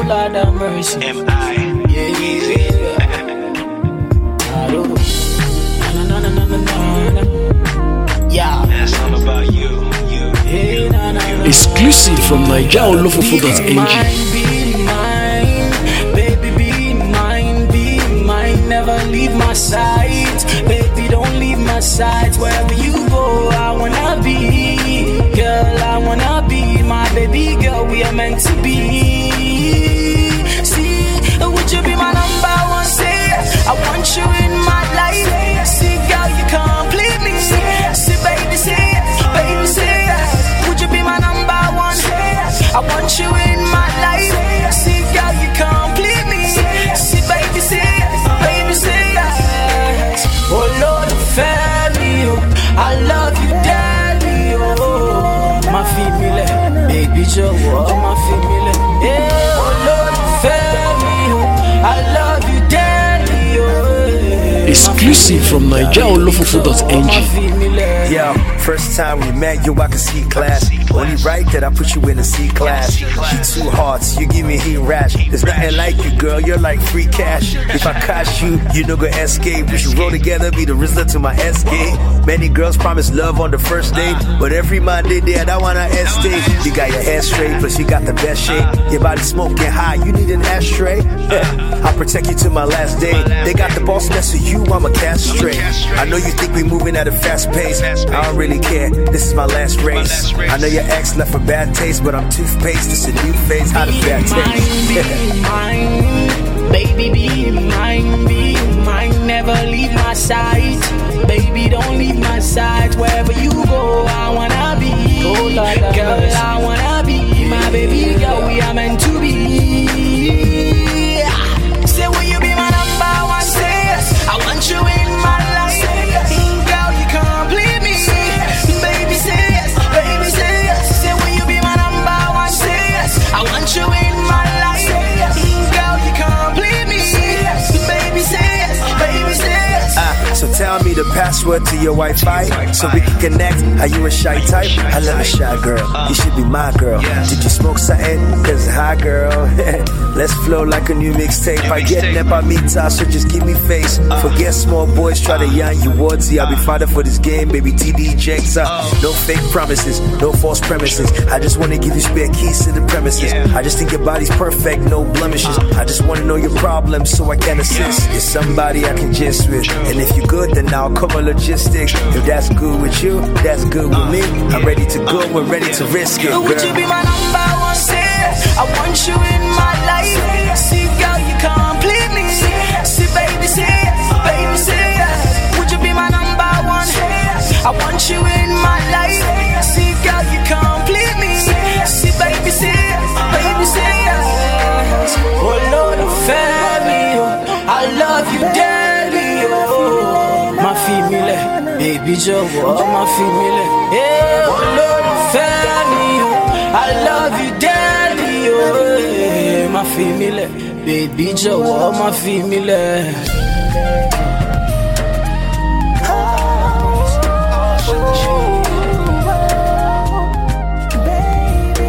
Lord have mercy. M.I. Yeah, Easy. Yeah. That's all about you. Hey, na, na, na. Exclusive from NigerOlofofo.ng. Be mine, baby, be mine, never leave my side, baby, don't leave my side, wherever you go, I wanna be, girl, I wanna be, my baby girl, we are meant to be, see, would you be my number one, say, I want you in my life, see, girl, you complete me, see, baby, say, would you be my number one, I want you in my life. See, girl, you complete me. See, baby, say yes. Oh, Lord, family, oh, I love you, daddy, oh, my female, baby Joe, oh, my female, yeah. Oh, Lord, family, oh, I love you, daddy, oh. Exclusive from NigerOlofofo.ng. Yo, first time we met, yo, I can see class. Only right that I put you in a C class. You two hearts, you give me heat rash. There's nothing like you, girl, you're like free cash. If I catch you, you no go escape. We should roll together, be the Rizzler to my escape. Many girls promise love on the first date, but every Monday day, I wanna estate. You got your hair straight, plus you got the best shape. Your body smoking high, you need an ashtray. I'll protect you till my last day. They got the boss next to you, I'm a castrate. I know you think we moving at a fast pace. I don't really care, this is my last race. I know your ex left a bad taste, but I'm toothpaste, it's a new phase, how does that taste? Be mine, baby, be mine, never leave my side, baby, don't leave my side, wherever you go, I wanna be, girl, I wanna be, my baby girl, we are meant to be, say will you be my number one, say yes, I want you in my life, girl, you complete me, baby, say yes, say will you be my number one, say yes, I want you in my life, girl, you complete me, baby, say yes, so tell me the password to your Wi-Fi, so we can connect. Are you a shy type? I love a shy girl, you should be my girl. Did you smoke something? Cause hi girl, let's flow like a new mixtape. I get never meet so just give me face. Forget small boys try to yarn you words. I'll be father for this game, baby. TD Jakes up. No fake promises, no false premises. I just wanna give you spare keys to the premises. I just think your body's perfect, no blemishes. I just wanna know your problems so I can assist. You're somebody I can just with, and if you're good, then I'll cover logistics. If that's good with you, that's good with me. I'm ready to go, we're ready to risk it, girl. Would you be my number one, say I want you in my life. See, girl, you complete me. See, baby, say yes. Would you be my number one? I want you in my life. See, girl, you complete me. See, baby, say yes. Oh, Lord of family, oh, I love you, daddy, oh, my female, baby Joe, oh, my female, yeah, oh, Lord of family, oh, I love you, daddy, oh, yeah, my female, baby Joe, oh, my female.